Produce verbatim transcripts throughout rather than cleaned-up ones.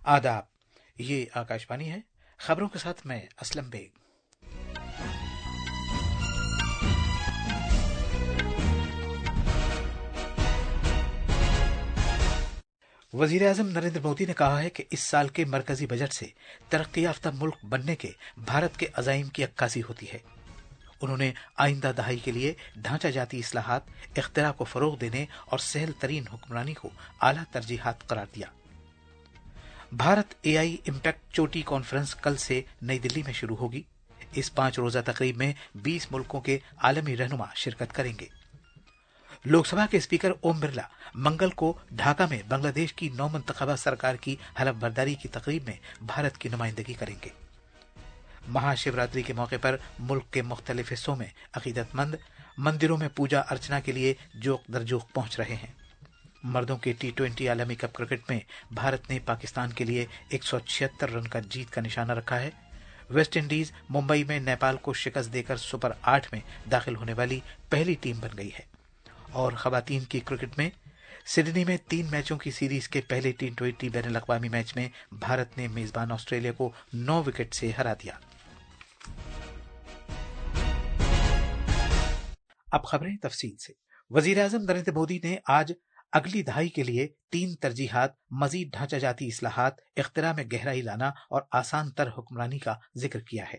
आदाब, ये आकाशवाणी है। खबरों के साथ मैं असलम बेग। वजीर आजम नरेंद्र मोदी ने कहा है कि इस साल के मरकजी बजट से तरक्की याफ्ता मुल्क बनने के भारत के अज़ाइम की अक्कासी होती है। उन्होंने आइंदा दहाई के लिए ढांचा जाती इस्लाहात, इख्तिरा को फरोग देने और सहल तरीन हुक्मरानी को आला तरजीहात करार दिया। भारत एआई इम्पैक्ट चोटी कॉन्फ्रेंस कल से नई दिल्ली में शुरू होगी। इस पांच रोजा तकरीब में बीस मुल्कों के आलमी रहनुमा शिरकत करेंगे। लोकसभा के स्पीकर ओम बिरला मंगल को ढाका में बांग्लादेश की नौ मुंतखबा सरकार की हलफ बर्दारी की तकरीब में भारत की नुमाइंदगी करेंगे। महाशिवरात्रि के मौके पर मुल्क के मुख्तलिफ हिस्सों में अकीदतमंद मंदिरों में पूजा अर्चना के लिए जोक दरजोक पहुंच रहे हैं। मर्दों के टी ट्वेंटी आलमी कप क्रिकेट में भारत ने पाकिस्तान के लिए एक सौ छिहत्तर रन का जीत का निशाना रखा है। वेस्ट इंडीज मुंबई में नेपाल को शिकस्त देकर सुपर आठ में दाखिल होने वाली पहली टीम बन गई है। और खवातीन की क्रिकेट में सिडनी में तीन मैचों की सीरीज के पहले टी ट्वेंटी बैन अल-अक़वामी मैच में भारत ने मेजबान ऑस्ट्रेलिया को नौ विकेट से हरा दिया। अब खबरें तफसील से। वजीर आजम नरेंद्र मोदी ने आज अगली दहाई के लिए तीन तरजीहात, मजीद ढांचा जाती इस्लाहात, इख्तिरा में गहराई लाना और आसान तर हुक्मरानी का जिक्र किया है।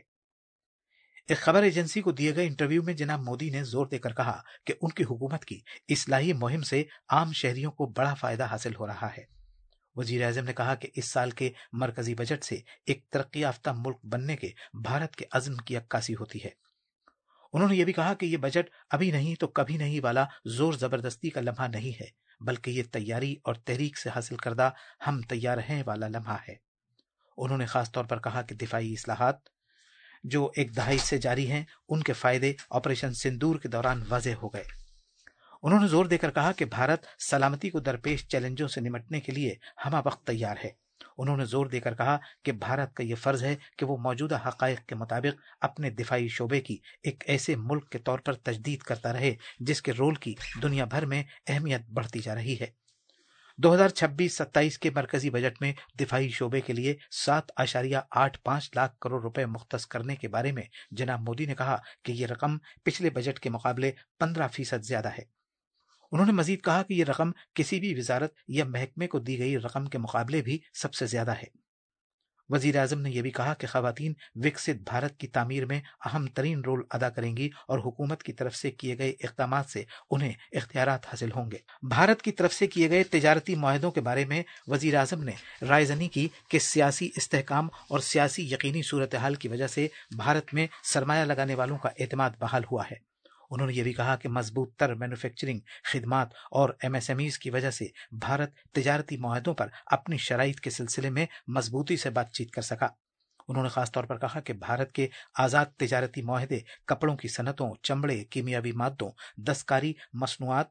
एक खबर एजेंसी को दिए गए इंटरव्यू में जनाब मोदी ने जोर देकर कहा कि उनकी हुकूमत की इस्लाही मुहिम से आम शहरियों को बड़ा फायदा हासिल हो रहा है। वजीर आजम ने कहा कि इस साल के मरकजी बजट से एक तरक्की याफ्ता मुल्क बनने के भारत के अज़्म की अक्कासी होती है। उन्होंने ये भी कहा कि यह बजट अभी नहीं तो कभी नहीं वाला जोर जबरदस्ती का लम्हा नहीं है, बल्कि ये तैयारी और तहरीक से हासिल करदा हम तैयार हैं वाला लम्हा है। उन्होंने खास तौर पर कहा कि दिफाई इस्लाहात जो एक दहाई से जारी हैं, उनके फायदे ऑपरेशन सिंदूर के दौरान वाज़ेह हो गए। उन्होंने जोर देकर कहा कि भारत सलामती को दरपेश चैलेंजों से निपटने के लिए हमा वक्त तैयार है। उन्होंने जोर देकर कहा कि भारत का यह फर्ज है कि वो मौजूदा हक़ाइक़ के मुताबिक अपने दिफाई शोबे की एक ऐसे मुल्क के तौर पर तजदीद करता रहे जिसके रोल की दुनिया भर में अहमियत बढ़ती जा रही है। दो हज़ार छब्बीस सत्ताईस के मरकजी बजट में दिफाई शोबे के लिए सात आशारिया आठ पाँच लाख करोड़ रुपए मुख्तस करने के बारे में जनाब मोदी ने कहा कि यह रकम पिछले बजट के मुकाबले पंद्रह फीसद ज्यादा है। उन्होंने मजीद कहा कि यह रकम किसी भी वजारत या महकमे को दी गई रकम के मुकाबले भी सबसे ज्यादा है। वजीर आजम ने यह भी कहा कि खवातीन विकसित भारत की तामीर में अहम तरीन रोल अदा करेंगी और हुकूमत की तरफ से किए गए इक़दामात से उन्हें इख्तियारात हासिल होंगे। भारत की तरफ से किए गए तिजारती मुआहदों के बारे में वजीर आजम ने रायजनी की कि सियासी इस्तेहकाम और सियासी यकीनी सूरत हाल की वजह से भारत में सरमाया लगाने वालों का एतमाद बहाल हुआ है। उन्होंने ये भी कहा कि मजबूत तर मैन्युफैक्चरिंग, खिदमात और एमएसएमईज की वजह से भारत तिजारती मुआहदों पर अपनी शराइत के सिलसिले में मजबूती से बातचीत कर सका। उन्होंने खास तौर पर कहा कि भारत के आज़ाद तिजारती मुआहदे कपड़ों की सनतों, चमड़े, कीमियावी मादों, दस्तकारी, मसनूआत,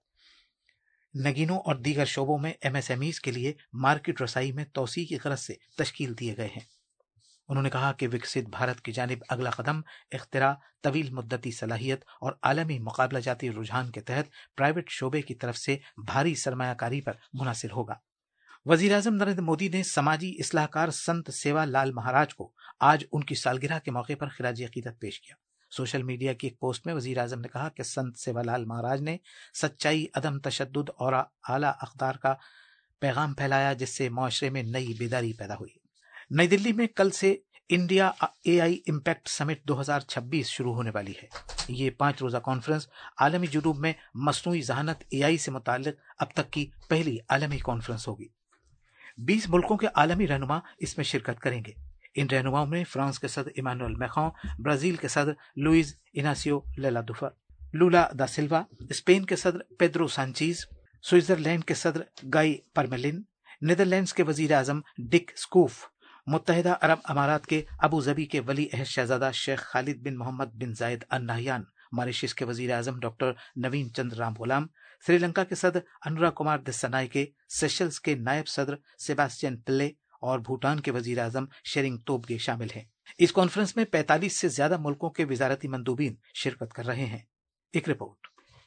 नगीनों और दीगर शोबों में एमएसएमईज के लिए मार्केट रसाई में तोसी की गरज से तश्कील दिए गए हैं। उन्होंने कहा कि विकसित भारत की जानिब अगला कदम इख्तिरा, तवील मुद्दती सलाहियत और आलमी मुकाबला जाती रुझान के तहत प्राइवेट शोबे की तरफ से भारी सरमायाकारी पर मुनासिर होगा। वजीर आजम नरेंद्र मोदी ने समाजी इस्लाहकार संत सेवा लाल महाराज को आज उनकी सालगिरह के मौके पर खिराज अकीदत पेश किया। सोशल मीडिया की एक पोस्ट में वजीर आजम ने कहा कि संत सेवालाल महाराज ने सच्चाई, अदम तशद्दुद और आला अख्तार का पैगाम फैलाया, जिससे मुआशरे में नई बेदारी पैदा हुई। नई दिल्ली में कल से इंडिया एआई इम्पैक्ट समिट दो हज़ार छब्बीस शुरू होने वाली है। ये पांच रोजा कॉन्फ्रेंस आलमी जुनूब में मसनूई जहानत एआई से मुताल्लिक अब तक की पहली आलमी कॉन्फ्रेंस होगी। बीस मुल्कों के आलमी रहनुमा इसमें शिरकत करेंगे। इन रहनुमाओं में फ्रांस के सदर इमानुएल मैक्रों, ब्राजील के सदर लुइज इनासियो लुला दा सिल्वा, स्पेन के सदर पेड्रो सांचेज, स्विट्जरलैंड के सदर गाई परमेलिन, नीदरलैंड्स के वजीर आजम डिक स्कूफ, मुत्तहिदा अरब अमारात के अबू जबी के वली अहद शहजादा शेख खालिद बिन मोहम्मद बिन जायद अल नहयान, मॉरिशस के वजीर आजम डॉक्टर नवीन चंद्र राम गुलाम, श्रीलंका के सदर अनुरा कुमार दिस्सनायके, सेशल्स के नायब सदर सेबास्टियन पिल्ले और भूटान के वजीर आजम शेरिंग तोब्गे शामिल हैं। इस कॉन्फ्रेंस में पैंतालीस से ज्यादा मुल्कों के वजारती मंदूबीन शिरकत कर रहे हैं। एक रिपोर्ट।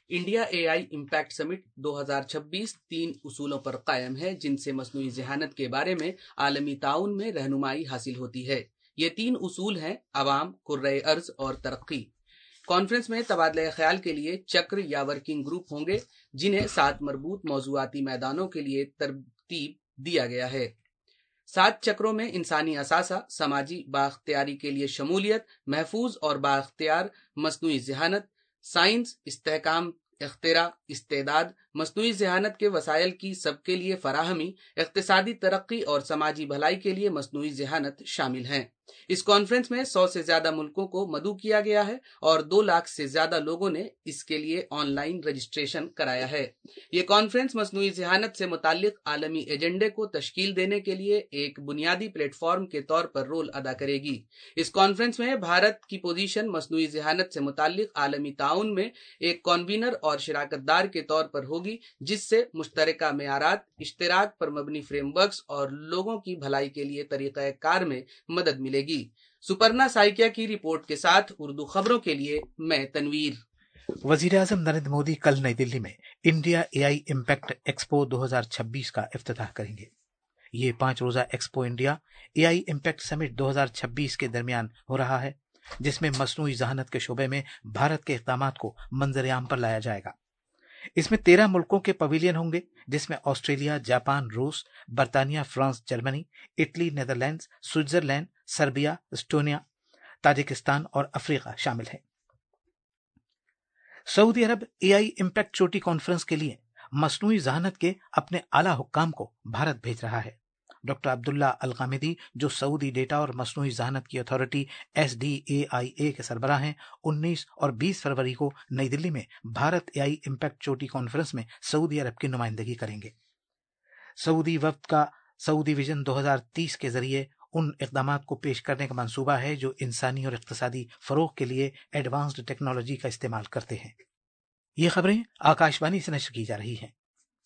India A I impact summit دو ہزار چھبیس تین اصولوں پر قائم ہے جن سے مصنوعی ذہانت کے بارے میں عالمی تعاون میں رہنمائی حاصل ہوتی ہے۔ یہ تین اصول ہیں: عوام، کرۂ ارض اور ترقی۔ کانفرنس میں تبادلہ خیال کے لیے چکر یا ورکنگ گروپ ہوں گے جنہیں سات مربوط موضوعاتی میدانوں کے لیے ترتیب دیا گیا ہے۔ سات چکروں میں انسانی اثاثہ، سماجی بااختیاری کے لیے شمولیت، محفوظ اور بااختیار مصنوعی ذہانت، سائنس، استحکام اختراع، استعداد، مصنوعی ذہانت کے وسائل کی سب کے لیے فراہمی، اقتصادی ترقی اور سماجی بھلائی کے لیے مصنوعی ذہانت شامل ہیں۔ اس کانفرنس میں سو سے زیادہ ملکوں کو مدعو کیا گیا ہے اور دو لاکھ سے زیادہ لوگوں نے اس کے لیے آن لائن رجسٹریشن کرایا ہے۔ یہ کانفرنس مصنوعی ذہانت سے متعلق عالمی ایجنڈے کو تشکیل دینے کے لیے ایک بنیادی پلیٹ فارم کے طور پر رول ادا کرے گی۔ اس کانفرنس میں بھارت کی پوزیشن مصنوعی ذہانت سے متعلق عالمی تعاون میں ایک کنوینر اور شراکت دار کے طور پر ہوگی، جس سے مشترکہ معیارات، اشتراک پر مبنی فریم ورکس اور لوگوں کی بھلائی کے لیے طریقہ کار میں مدد ملے گی۔ سپرنا سائکیا کی رپورٹ کے ساتھ اردو خبروں کے لیے میں تنویر۔ وزیر اعظم نریندر مودی کل نئی دلی میں India A I impact expo دو ہزار چھبیس کا افتتاح کریں گے۔ یہ پانچ روزہ expo India A I impact summit دو ہزار چھبیس کے درمیان ہو رہا ہے، جس میں مصنوعی ذہانت کے شعبے میں بھارت کے اقدامات کو منظر عام پر لایا جائے گا۔ اس میں تیرہ ملکوں کے پویلین ہوں گے، جس میں آسٹریلیا، جاپان، روس، برطانیہ، فرانس، جرمنی، Italy, Netherlands, Switzerland, Serbia, Estonia, Tajikistan اور افریقہ شامل ہیں۔ سعودی عرب اے آئی امپیکٹ چوٹی کانفرنس کے لیے مصنوعی ذہانت کے اپنے اعلیٰ حکام کو بھارت بھیج رہا ہے۔ ڈاکٹر عبداللہ الغامدی، جو سعودی ڈیٹا اور مصنوعی ذہانت کی authority S D A I A کے سربراہ ہیں، انیس اور بیس فروری کو نئی دلی میں بھارت اے آئی امپیکٹ چوٹی کانفرنس میں سعودی عرب کی نمائندگی کریں گے۔ سعودی وفد کا سعودی ویژن دو ہزار تیس کے ذریعے ان اقدامات کو پیش کرنے کا منصوبہ ہے جو انسانی اور اقتصادی فروغ کے لیے ایڈوانسڈ ٹیکنالوجی کا استعمال کرتے ہیں۔ یہ خبریں آکاشوانی سے نشر کی جا رہی ہیں۔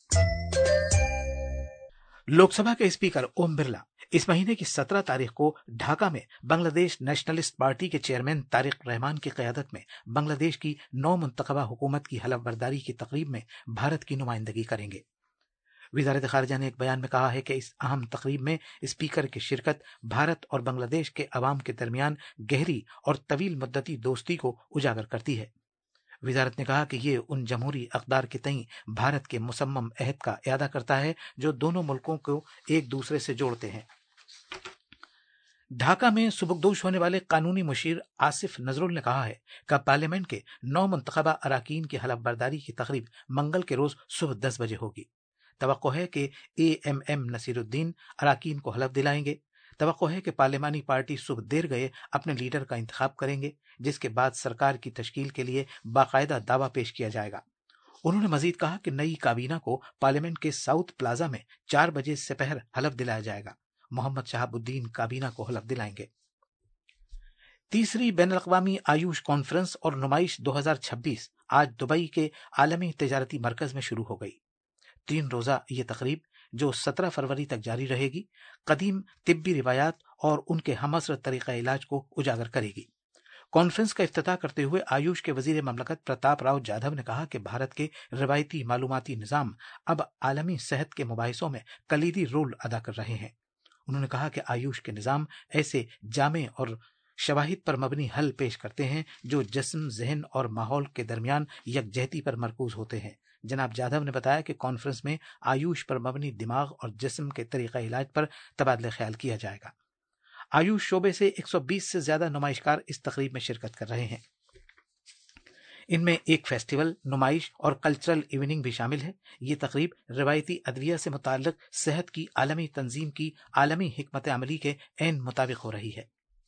لوک سبھا کے اسپیکر اوم برلا اس مہینے کی سترہ تاریخ کو ڈھاکہ میں بنگلہ دیش نیشنلسٹ پارٹی کے چیئرمین طارق رحمان کی قیادت میں بنگلہ دیش کی نو منتخبہ حکومت کی حلف برداری کی تقریب میں بھارت کی نمائندگی کریں گے۔ وزارت خارجہ نے ایک بیان میں کہا ہے کہ اس اہم تقریب میں اسپیکر کی شرکت بھارت اور بنگلہ دیش کے عوام کے درمیان گہری اور طویل مدتی دوستی کو اجاگر کرتی ہے۔ وزارت نے کہا کہ یہ ان جمہوری اقدار کے تئیں بھارت کے مصمم عہد کا اعادہ کرتا ہے جو دونوں ملکوں کو ایک دوسرے سے جوڑتے ہیں۔ ڈھاکہ میں سبکدوش ہونے والے قانونی مشیر آصف نظرل نے کہا ہے کہ پارلیمنٹ کے نو منتخبہ اراکین کی حلف برداری کی تقریب منگل کے روز صبح دس بجے ہوگی۔ توقع ہے کہ اے ایم ایم نصیر الدین اراکین کو حلف دلائیں گے۔ توقع ہے کہ پارلیمانی پارٹی صبح دیر گئے اپنے لیڈر کا انتخاب کریں گے، جس کے بعد سرکار کی تشکیل کے لیے باقاعدہ دعویٰ پیش کیا جائے گا۔ انہوں نے مزید کہا کہ نئی کابینہ کو پارلیمنٹ کے ساؤتھ پلازا میں چار بجے سے پہر حلف دلایا جائے گا۔ محمد شہاب الدین کابینہ کو حلف دلائیں گے۔ تیسری بین الاقوامی آیوش کانفرنس اور نمائش دو ہزار چھبیس آج دبئی کے عالمی تجارتی مرکز میں شروع ہو گئی۔ تین روزہ یہ تقریب جو سترہ فروری تک جاری رہے گی، قدیم طبی روایات اور ان کے ہم اثر طریقہ علاج کو اجاگر کرے گی۔ کانفرنس کا افتتاح کرتے ہوئے آیوش کے وزیر مملکت پرتاپ راؤ جادھو نے کہا کہ بھارت کے روایتی معلوماتی نظام اب عالمی صحت کے مباحثوں میں کلیدی رول ادا کر رہے ہیں۔ انہوں نے کہا کہ آیوش کے نظام ایسے جامع اور شواہد پر مبنی حل پیش کرتے ہیں جو جسم، ذہن اور ماحول کے درمیان یکجہتی پر مرکوز ہوتے ہیں۔ جناب جادھو نے بتایا کہ کانفرنس میں آیوش پر مبنی دماغ اور جسم کے طریقہ علاج پر تبادلہ خیال کیا جائے گا۔ آیوش شعبے سے ایک سو بیس سے زیادہ نمائشکار اس تقریب میں شرکت کر رہے ہیں۔ ان میں ایک فیسٹیول، نمائش اور کلچرل ایوننگ بھی شامل ہے۔ یہ تقریب روایتی ادویہ سے متعلق صحت کی عالمی تنظیم کی عالمی حکمت عملی کے عین مطابق ہو رہی ہے۔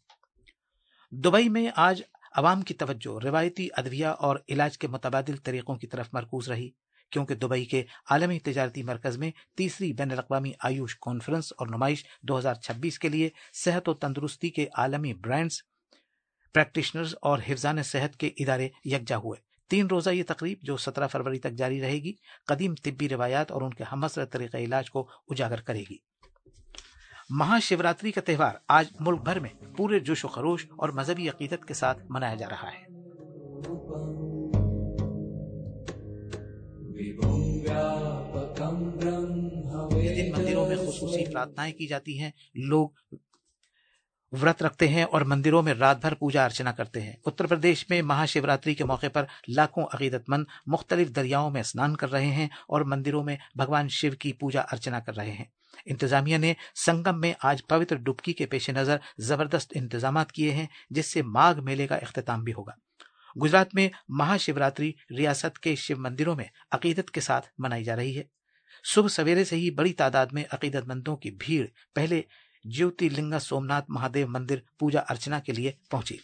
دبئی میں آج عوام کی توجہ روایتی ادویہ اور علاج کے متبادل طریقوں کی طرف مرکوز رہی، کیونکہ دبئی کے عالمی تجارتی مرکز میں تیسری بین الاقوامی آیوش کانفرنس اور نمائش دو ہزار چھبیس کے لیے صحت و تندرستی کے عالمی برانڈز، پریکٹیشنرز اور حفظان صحت کے ادارے یکجا ہوئے۔ تین روزہ یہ تقریب جو سترہ فروری تک جاری رہے گی، قدیم طبی روایات اور ان کے ہم اثر طریقہ علاج کو اجاگر کرے گی۔ مہا شیوراتری کا تہوار آج ملک بھر میں پورے جوش و خروش اور مذہبی عقیدت کے ساتھ منایا جا رہا ہے۔ مندروں میں خصوصی پرارتھنائیں کی جاتی ہیں، لوگ व्रत रखते हैं और मंदिरों में रात भर पूजा अर्चना करते हैं। उत्तर प्रदेश में महाशिवरात्रि के मौके पर लाखों अकीदतमंद मुख्तलिफ दरियाओं में स्नान कर रहे हैं और मंदिरों में भगवान शिव की पूजा अर्चना कर रहे हैं। इंतजामिया ने संगम में आज पवित्र डुबकी के पेश नजर जबरदस्त इंतजाम किए हैं, जिससे माघ मेले का इख्तिताम भी होगा। गुजरात में महाशिवरात्रि रियासत के शिव मंदिरों में अकीदत के साथ मनाई जा रही है। सुबह सवेरे से ही बड़ी तादाद में अकीदतमंदों की भीड़ पहले ज्योतिर्लिंग सोमनाथ महादेव मंदिर पूजा अर्चना के लिए पहुंची।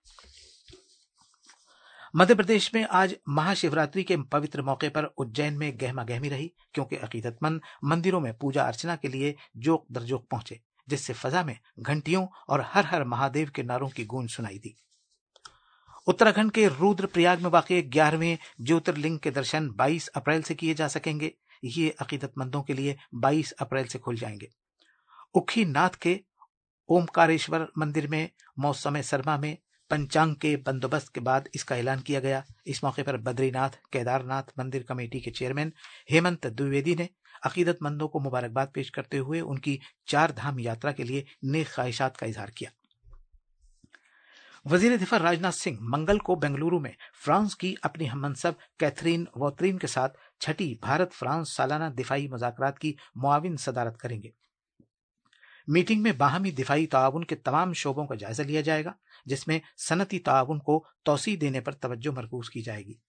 मध्य प्रदेश में आज महाशिवरात्रि के पवित्र मौके पर उज्जैन में गहमा गहमी रही, क्योंकि अकीदतमंद मंदिरों में पूजा अर्चना के लिए जोक दरजोक पहुंचे, जिससे फजा में घंटियों और हर हर महादेव के नारों की गूंज सुनाई दी। उत्तराखंड के रुद्रप्रयाग में वाक़ ग्यारहवें ज्योतिर्लिंग के दर्शन बाईस अप्रैल से किए जा सकेंगे। ये अकीदतमंदों के लिए बाईस अप्रैल से खुल जाएंगे। उखी नाथ के ओमकारेश्वर मंदिर में मौसम सरमा में पंचांग के बंदोबस्त के बाद इसका ऐलान किया गया। इस मौके पर बद्रीनाथ केदारनाथ मंदिर कमेटी के चेयरमैन हेमंत द्विवेदी ने अकीदतमंदों को मुबारकबाद पेश करते हुए उनकी चार धाम यात्रा के लिए नेक ख्वाहिशात का इजहार किया। वजीर दिफा राजनाथ सिंह मंगल को बेंगलुरु में फ्रांस की अपनी हममनसब कैथरीन वॉटरीन के साथ छठी भारत फ्रांस सालाना दिफाई मुज़ाकरात की मुआविन सदारत करेंगे। मीटिंग में बाहमी दिफाई ताउन के तमाम शोबों का जायजा लिया जाएगा, जिसमें सनती ताउन को तौसी देने पर तवज्जो मरकूज की जाएगी।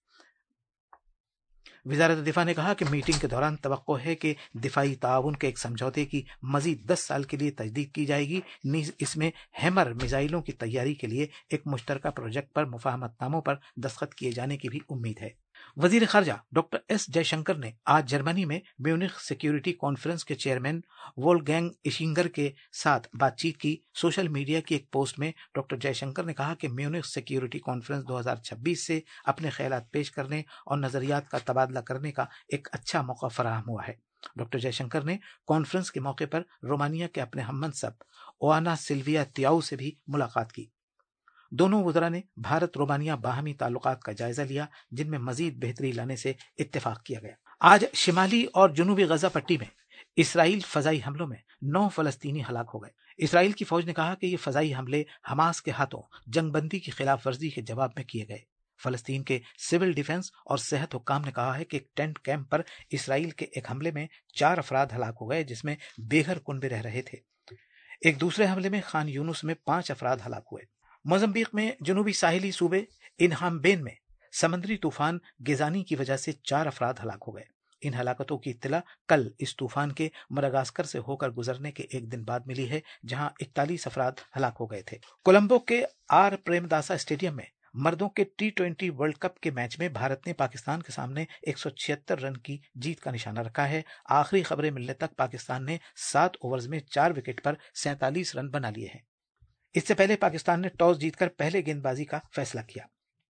वजारत दिफा ने कहा कि मीटिंग के दौरान तवक्को है कि दिफाई ताउन के एक समझौते की मजीद दस साल के लिए तजदीद की जाएगी। नीज इसमें हैमर मिसाइलों की तैयारी के लिए एक मुश्तरका प्रोजेक्ट पर मुफाहमतनामों पर दस्तखत किए जाने की भी उम्मीद है। वजीर खारजा डॉक्टर एस जयशंकर ने आज जर्मनी में म्यूनिख सिक्योरिटी कॉन्फ्रेंस के चेयरमैन वोल्फगैंग इशिंगर के साथ बातचीत की। सोशल मीडिया की एक पोस्ट में डॉक्टर जयशंकर ने कहा कि म्यूनिख सिक्योरिटी कॉन्फ्रेंस दो हज़ार छब्बीस से अपने ख्यालात पेश करने और नजरियात का तबादला करने का एक अच्छा मौका फराहम हुआ है। डॉक्टर जयशंकर ने कॉन्फ्रेंस के मौके पर रोमानिया के अपने हममनसब ओआना सिल्विया तियाऊ से भी मुलाकात की। दोनों वज़रा ने भारत रोमानिया बाहमी ताल्लुकात का जायजा लिया, जिनमें मजीद बेहतरी लाने से इत्तेफाक किया गया। आज शिमाली और जुनूबी गजा पट्टी में इसराइल फजाई हमलों में नौ फलस्तीनी हलाक हो गए। इसराइल की फौज ने कहा कि ये फजाई हमले हमास के हाथों जंगबंदी की खिलाफ वर्जी के जवाब में किए गए। फलस्तीन के सिविल डिफेंस और सेहत हुक्काम ने कहा है कि एक टेंट कैंप पर इसराइल के एक हमले में चार अफराद हलाक हो गए, जिसमें बेघर कुनबे रह रहे थे। एक दूसरे हमले में खान यूनुस में पांच अफराद हलाक हुए। मोज़म्बिक में जनूबी साहिली सूबे इनहाम्बेन में समंदरी तूफान गेजानी की वजह से चार अफराद हलाक हो गए। इन हलाकतों की इत्तला कल इस तूफान के मडागास्कर से होकर गुजरने के एक दिन बाद मिली है, जहां इकतालीस अफराद हलाक हो गए थे। कोलंबो के आर प्रेमदासा स्टेडियम में मर्दों के टी ट्वेंटी वर्ल्ड कप के मैच में भारत ने पाकिस्तान के सामने एक सौ छिहत्तर रन की जीत का निशाना रखा है। आखिरी खबरें मिलने तक पाकिस्तान ने सात ओवर्स में चार विकेट पर सैंतालीस रन बना लिए हैं। इससे पहले पाकिस्तान ने टॉस जीतकर पहले गेंदबाजी का फैसला किया।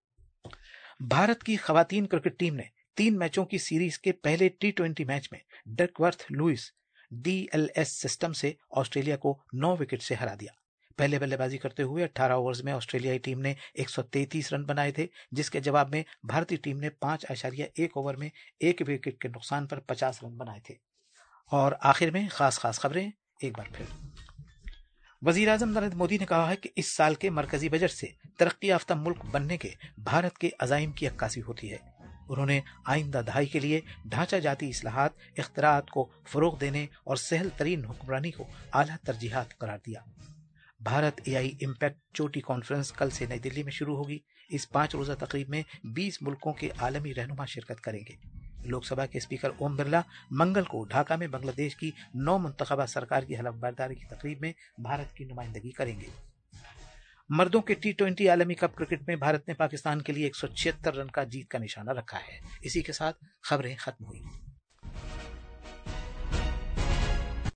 भारत की खवातीन क्रिकेट टीम ने तीन मैचों की सीरीज के पहले टी ट्वेंटी मैच में Duckworth Lewis D L S system से ऑस्ट्रेलिया को नौ विकेट से हरा दिया। पहले बल्लेबाजी करते हुए अठारह ओवर्स में ऑस्ट्रेलियाई टीम ने एक सौ तैंतीस रन बनाए थे, जिसके जवाब में भारतीय टीम ने पांच आशारिया एक ओवर में एक विकेट के नुकसान पर पचास रन बनाए थे। और आखिर में खास खास खबरें एक बार फिर। वजीर आजम नरेंद्र मोदी ने कहा है कि इस साल के मरकजी बजट से तरक्की याफ्ता मुल्क बनने के भारत के अज़ाइम की अक्कासी होती है। उन्होंने आइंदा दहाई के लिए ढांचा जाती इस्लाहात, इख्तिराआत को फरोग देने और सहल तरीन हुक्मरानी को आला तरजीहात करार दिया। भारत एआई इम्पैक्ट चोटी कॉन्फ्रेंस कल से नई दिल्ली में शुरू होगी। इस पांच रोजा तकरीब में बीस मुल्कों के आलमी रहनुमा शिरकत करेंगे। लोकसभा के स्पीकर ओम बिरला मंगल को ढाका में बांग्लादेश की नौ मुंतखबा सरकार की हलफबरदारी की तकरीब में भारत की नुमाइंदगी करेंगे। मर्दों के टी ट्वेंटी आलमी कप क्रिकेट में भारत ने पाकिस्तान के लिए एक सौ छिहत्तर रन का जीत का निशाना रखा है। इसी के साथ खबरें खत्म हुई।